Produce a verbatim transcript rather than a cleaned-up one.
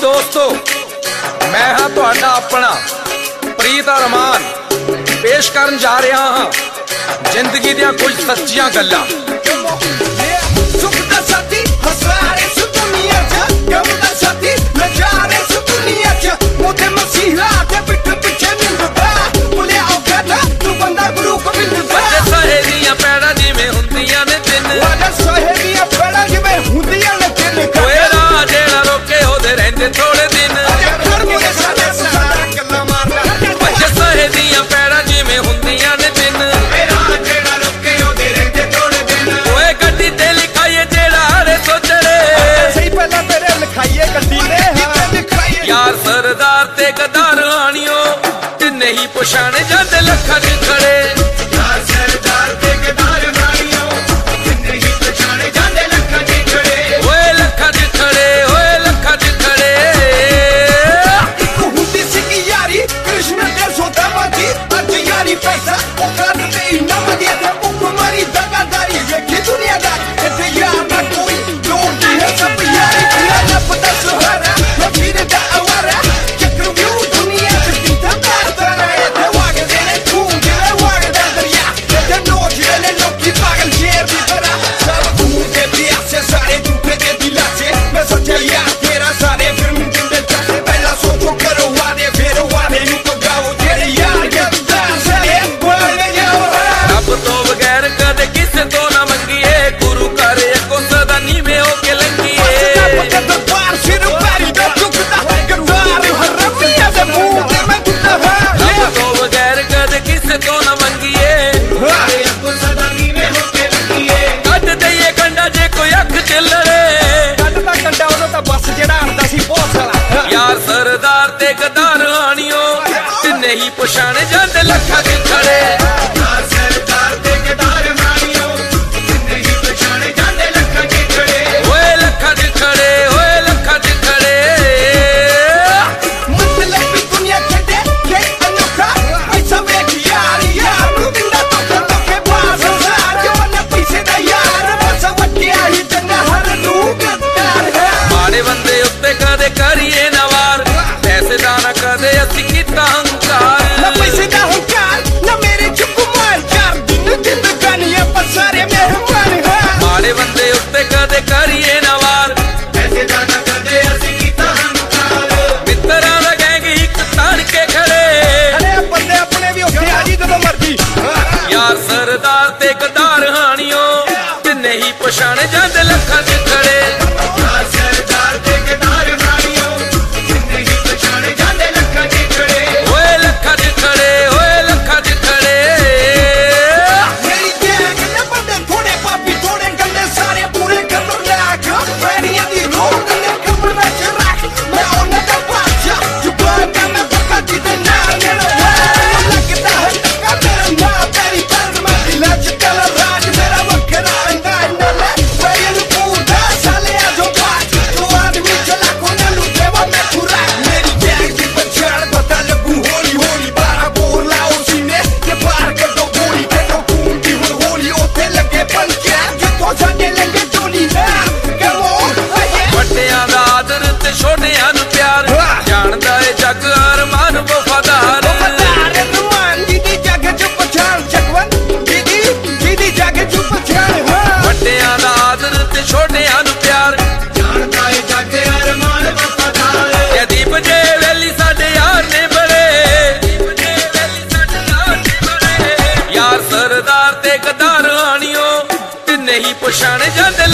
दोस्तों, मैं हाँ तुहाडा अपना प्रीत अरमान पेश करन जा रहा हाँ जिंदगी दियां कुछ सच्चियां गल्लां। यार सरदार ते गद्दार हानियो तिन्ने ही पछाणे जांदे लखां च खड़े। यार सरदार ते गद्दार हानियो तिन्ने ही पछाणे जांदे लखां च खड़े। ओए लखां च खड़े, ओए लखां च खड़े। इक हुंदी सी यारी कृष्ण ते सोदाबाजी, अज यारी पैसा ओ कर ते इनाम दी ते भुख मारी दगादारी वेखी दुनियादारी। इत्थे यार ना कोई लोड़ दी है सब यारी ना लब दा सहारा ना फिर दा आवारा। चक्र व्यू दुनिया च पीता करदा रहे ते वागदे ने खून जिले वागदा दरिया ते नोच ले लोकी पागल शेर दी तरह। सब खून दे प्यासे सारे झूठे दे दिला से मैं सच्चा यार तेरा सारे फिल्म जिंदे चाहे पहला सोचो करो वादे फिर वादे नु पगाओ तेरे यार गद्दार सारे बोले जाओ। रब तो बगैर कदे किसे तो ना मंगिए, गुरु करे को सदा नीवे होके लंगिए। यार सरदार ते गद्दार हानियो तिन्ने ही पछाणे जांदे लखां च खड़े। यार सरदार ते गद्दार हानियो तिन्ने ही पछाणे जांदे लखां च खड़े। ओए लखां च खड़े, ओए लखां च खड़े। मतलब भी दुनिया छड्डे के अनोखा ऐसा वेख यार यार नूं दिंदा धोखा धोखे बास संसार जवाना पैसे दा यार बस वटिया ही चंगा हर नूं गद्दार है। माड़े बंदे उत्ते कदे करिए ना वार, पैसे दा ना कदे असीं कीता हंकार। ना पैसे दा हंकार ना मेरे च गुमान यार दिन जिंदगानी पर सारे मेहमान है। माड़े बंदे उत्ते कदे करिए ना वार, पैसे दा ना कदे असीं कीता हंकार। मित्तरां दा गैंग इक तान के खड़े, अरे बंदे अपने भी उत्ते आ जी जदों मर्जी। यार सरदार ते गद्दार हानियो तिन्ने ही पछाणे जांदे लखां च खड़े। यार सरदार ते गद्दार हानियो तिन्ने ही पछाणे जांदे लखां च खड़े। ओए लखां च खड़े, ओए लखां च खड़े। मेरी गैंग ने बंदे थोड़े पापी थोड़े गंदे सारे पूरे कर लाख पैरियां दी रोड ने कमर विच रख मैं ओने दा बादशाह जुबान दा मैं पक्का जिदे नाल मेरा लगदा है टक्का मेरा नाम तेरी पर मैं दिल च कल राज मेरा वखरा इंदा इंदा ले वेल पूरा साले आ जो बात तो आदमी चला कोने लुटे वो मैं पूरा। मेरी गैंग दी पहचान पता लगू होली होली बारह बोल लाओ सीने के पार कर दो गोली के तो खून दी हुन होली ओथे लगे पंचे जितो साडे लगे टोली कम ऑन। ਵੱਡਿਆਂ ਦਾ ਆਦਰ ਤੇ ਛੋਟਿਆਂ ਨੂੰ ਪਿਆਰ ਜਾਣਦਾ ਏ ਜੱਗ ਅਰਮਾਨ ਵਫਾਦਾਰ। ਵਫਾਦਾਰ ਅਰਮਾਨ ਦੀ ਜੱਗ ਚ ਪਛਾਣ ਜਗਵਨ ਦੀਦੀ ਦੀਦੀ ਜੱਗ ਚ ਪਛਾਣ। ਵੱਡਿਆਂ ਦਾ ਆਦਰ ਤੇ ਛੋਟਿਆਂ ਨੂੰ ਪਿਆਰ ਜਾਣਦਾ ਏ ਜੱਗ ਅਰਮਾਨ ਵਫਾਦਾਰ। ਇਹ ਦੀਪ ਜੇ ਵੇਲੀ ਸਾਡੇ ਯਾਰ ਨੇ ਬੜੇ, ਦੀਪ ਜੇ ਵੇਲੀ ਸਾਡੇ ਯਾਰ ਨੇ ਬੜੇ। यार सरदार ते गद्दार हानियो तिन्ने ही पछाणे जांदे